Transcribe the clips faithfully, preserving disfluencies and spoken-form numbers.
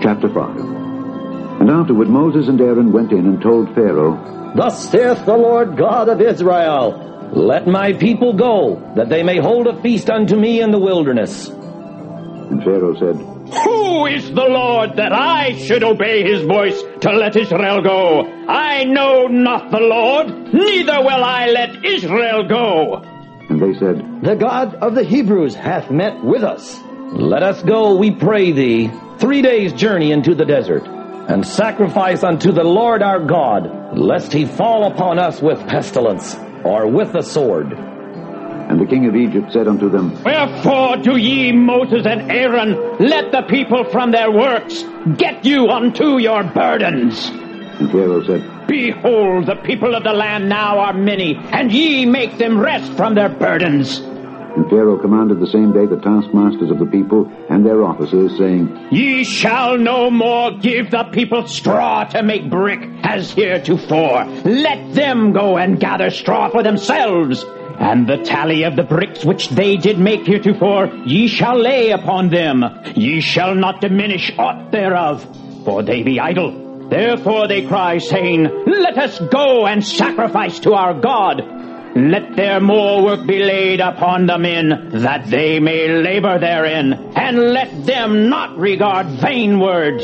Chapter five. And afterward Moses and Aaron went in and told Pharaoh, Thus saith the Lord God of Israel, Let my people go, that they may hold a feast unto me in the wilderness. And Pharaoh said, Who is the Lord that I should obey his voice to let Israel go? I know not the Lord, neither will I let Israel go. And they said, The God of the Hebrews hath met with us. Let us go, we pray thee, three days' journey into the desert, and sacrifice unto the Lord our God, lest he fall upon us with pestilence, or with the sword. And the king of Egypt said unto them, Wherefore do ye, Moses and Aaron, let the people from their works get you unto your burdens? And Pharaoh said, Behold, the people of the land now are many, and ye make them rest from their burdens. And Pharaoh commanded the same day the taskmasters of the people and their officers, saying, Ye shall no more give the people straw to make brick as heretofore. Let them go and gather straw for themselves. And the tally of the bricks which they did make heretofore, ye shall lay upon them. Ye shall not diminish aught thereof, for they be idle. Therefore they cry, saying, Let us go and sacrifice to our God. Let their more work be laid upon the men, that they may labor therein, and let them not regard vain words.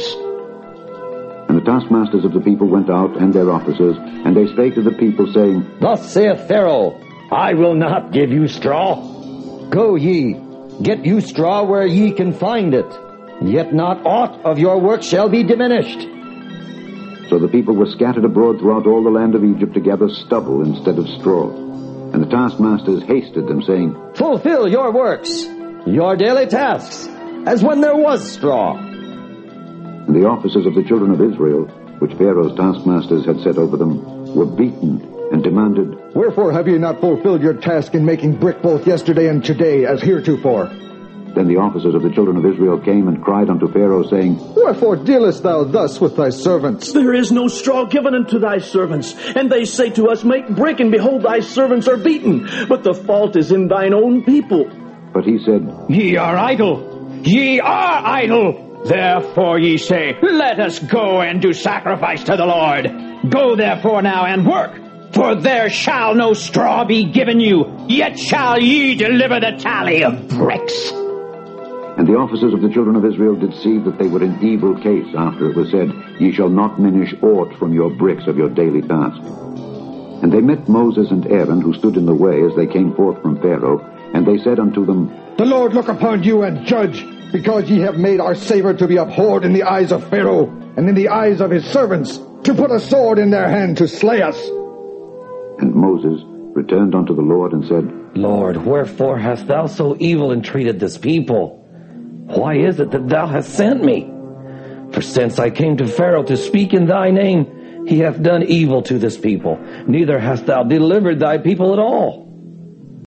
And the taskmasters of the people went out, and their officers, and they spake to the people, saying, Thus saith Pharaoh, I will not give you straw. Go ye, get you straw where ye can find it, yet not aught of your work shall be diminished. So the people were scattered abroad throughout all the land of Egypt to gather stubble instead of straw. And the taskmasters hasted them, saying, Fulfill your works, your daily tasks, as when there was straw. And the officers of the children of Israel, which Pharaoh's taskmasters had set over them, were beaten, and demanded, Wherefore have ye not fulfilled your task in making brick both yesterday and today, as heretofore? Then the officers of the children of Israel came and cried unto Pharaoh, saying, Wherefore dealest thou thus with thy servants? There is no straw given unto thy servants. And they say to us, Make brick, and behold, thy servants are beaten. But the fault is in thine own people. But he said, Ye are idle. Ye are idle. Therefore ye say, Let us go and do sacrifice to the Lord. Go therefore now and work. For there shall no straw be given you, yet shall ye deliver the tally of bricks. And the officers of the children of Israel did see that they were in evil case after it was said, Ye shall not minish aught from your bricks of your daily task. And they met Moses and Aaron, who stood in the way as they came forth from Pharaoh, and they said unto them, The Lord look upon you and judge, because ye have made our savor to be abhorred in the eyes of Pharaoh, and in the eyes of his servants, to put a sword in their hand to slay us. And Moses returned unto the Lord and said, Lord, wherefore hast thou so evil entreated this people? Why is it that thou hast sent me? For since I came to Pharaoh to speak in thy name, he hath done evil to this people, neither hast thou delivered thy people at all.